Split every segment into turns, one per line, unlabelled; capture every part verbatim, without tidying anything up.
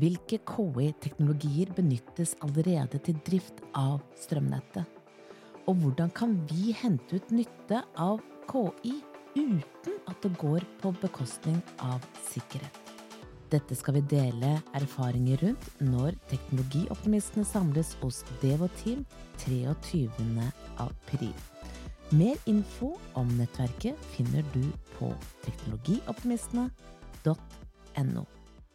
Hvilke K I-teknologier benyttes allerede til drift av strømnettet? Og hvordan kan vi hente ut nytte av K I uten at det går på bekostning av sikkerhet? Dette skal vi dele erfaringer rundt når teknologioptimistene samles hos Devo-team treogtyvende april. Mer info om nettverket finner du på teknologioptimistene punktum no.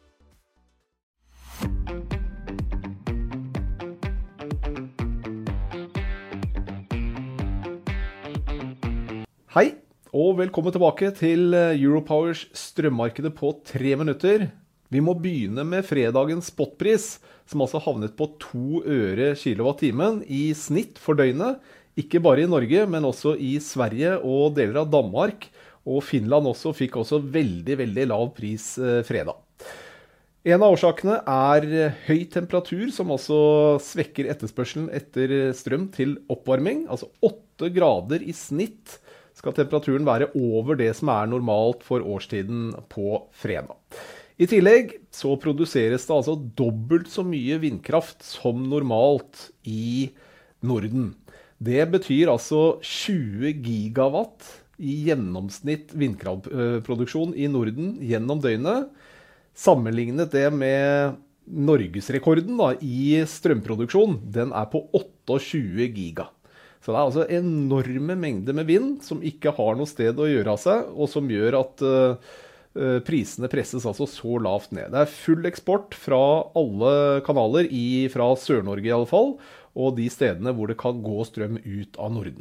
Hei, og velkommen tilbake til Europowers strømmarkedet på tre minutter. Vi må begynne med fredagens spotpris, som altså havnet på to øre kilowatt-timen i snitt for døgnet. Ikke bare i Norge, men også i Sverige og deler av Danmark. Og Finland også fikk også veldig, veldig lav pris fredag. En av årsakene er høy temperatur, som også svekker etterspørselen etter strøm til oppvarming. Altså åtte grader i snitt skal temperaturen være over det som er normalt for årstiden på fredag. I tillegg så produseres det altså dobbelt så mye vindkraft som normalt i Norden. Det betyr altså tjue gigawatt i gjennomsnitt vindkraftproduksjon i Norden gjennom døgnet. Sammenlignet det med Norgesrekorden da, i strømproduksjon, den er på tjueåtte giga. Så det er altså enorme mengder med vind som ikke har noe sted å gjøre av seg, og som gjør at uh, prisene presses altså så lavt ned. Det er full eksport fra alle kanaler, i, fra Sør-Norge i alle fall, og de stedene hvor det kan gå strøm ut av Norden.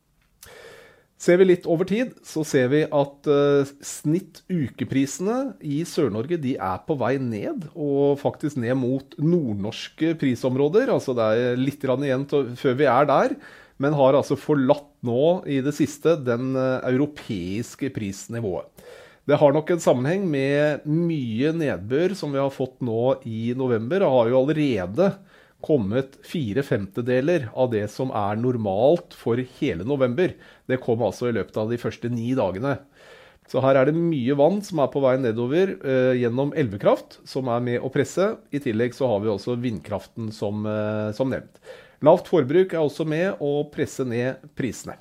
Ser vi litt over tid, så ser vi at uh, snitt ukeprisene i Sør-Norge, de er på vei ned, og faktisk ned mot nordnorske prisområder. Altså det er litt grann igjen til, før vi er der, men har altså forlatt nå i det siste den uh, europeiske prisnivået. Det har nok en sammenheng med mye nedbør som vi har fått nå i november. Det har jo allerede kommet fire femtedeler av det som er normalt for hele november. Det kom altså i løpet av de første ni dagene. Så her er det mye vann som er på vei nedover eh, gjennom elvekraft, som er med å presse. I tillegg så har vi også vindkraften som, eh, som nevnt. Lavt forbruk er også med å presse ned prisene.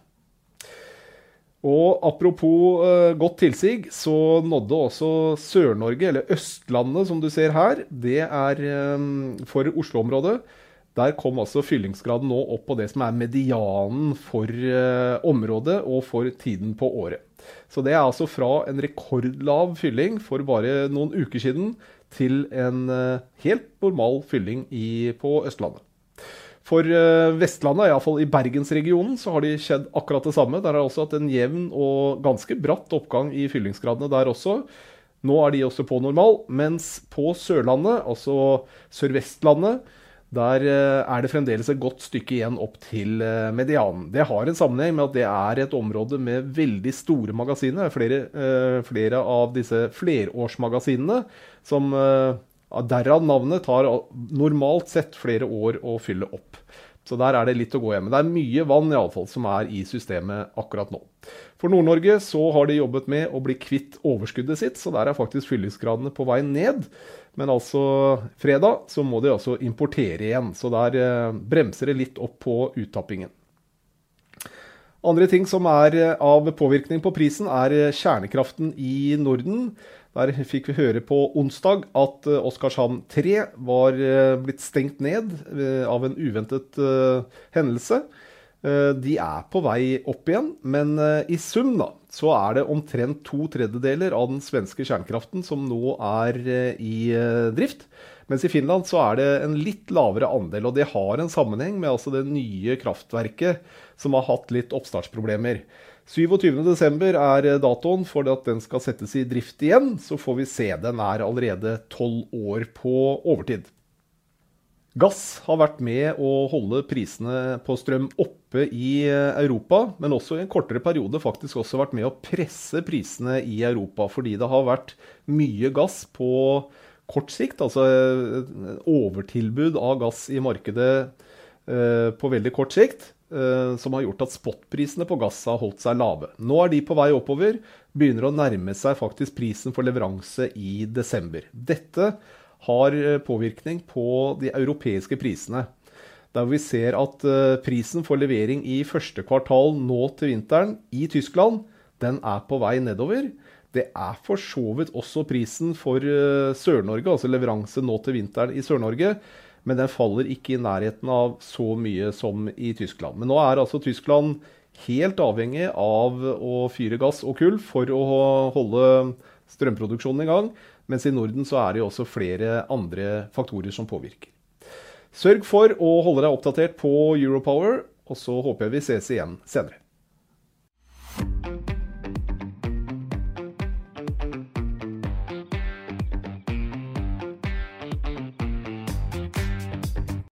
Og apropos uh, godt tilsig, så nådde også Sør-Norge, eller Østlandet som du ser her, det er um, for Oslo-området. Der kom altså fyllingsgraden nå opp på det som er medianen for uh, området og for tiden på året. Så det er altså fra en rekordlav fylling for bare noen uker siden til en uh, helt normal fylling i, på Østlandet. For Vestlandet, i hvert fall i Bergensregionen, så har de skjedd akkurat det samme. Der er også hatt en jevn og ganske bratt oppgang i fyllingsgradene der også. Nå er de også på normal, mens på Sørlandet, altså Sør-Vestlandet, der er det fremdeles et godt stykke igjen opp til medianen. Det har en sammenheng med at det er et område med veldig store magasiner. Flere, flere av disse flerårsmagasinene som derav navnet tar normalt sett flere år å fylle opp. Så der er det litt å gå hjem. Det er mye vann i alle fall som er i systemet akkurat nå. For Nord-Norge så har de jobbet med å bli kvitt overskuddet sitt, så der er faktisk fyllingsgradene på vei ned. Men altså fredag så må de altså importere igjen, så der eh, bremser det litt opp på uttappingen. Andre ting som er av påvirkning på prisen er kjernekraften i Norden. Der fikk vi høre på onsdag at Oskarshamn tre var blitt stengt ned av en uventet hendelse. De er på vei opp igjen, men i sum da, så er det omtrent to tredjedeler av den svenske kjernekraften som nå er i drift. Mens i Finland så er det en litt lavere andel, og det har en sammenheng med altså det nye kraftverket som har hatt litt oppstartsproblemer. syvogtyvende desember er datoen for at den skal settes i drift igjen, så får vi se, den er allerede tolv år på overtid. Gass har vært med å holde prisene på strøm oppe i Europa, men også i en kortere periode faktisk også vært med å presse prisene i Europa, fordi det har vært mye gass på kort sikt, altså overtilbud av gass i markedet på veldig kort sikt, som har gjort at spotprisene på gass har holdt seg lave. Nå er de på vei oppover, begynner å nærme seg faktisk prisen for leveranse i desember. Dette har påvirkning på de europeiske prisene. Der vi ser at prisen for levering i første kvartal nå til vinteren i Tyskland, den er på vei nedover. Det er for så vidt også prisen for Sør-Norge, altså leveranse nå til vinteren i Sør-Norge, men den faller ikke i nærheten av så mye som i Tyskland. Men nå er altså Tyskland helt avhengig av å fyre gass og kull for å holde strømproduksjonen i gang, mens i Norden så er det jo også flere andre faktorer som påvirker. Sørg for å holde deg oppdatert på Europower, og så håper jeg vi ses igjen senere.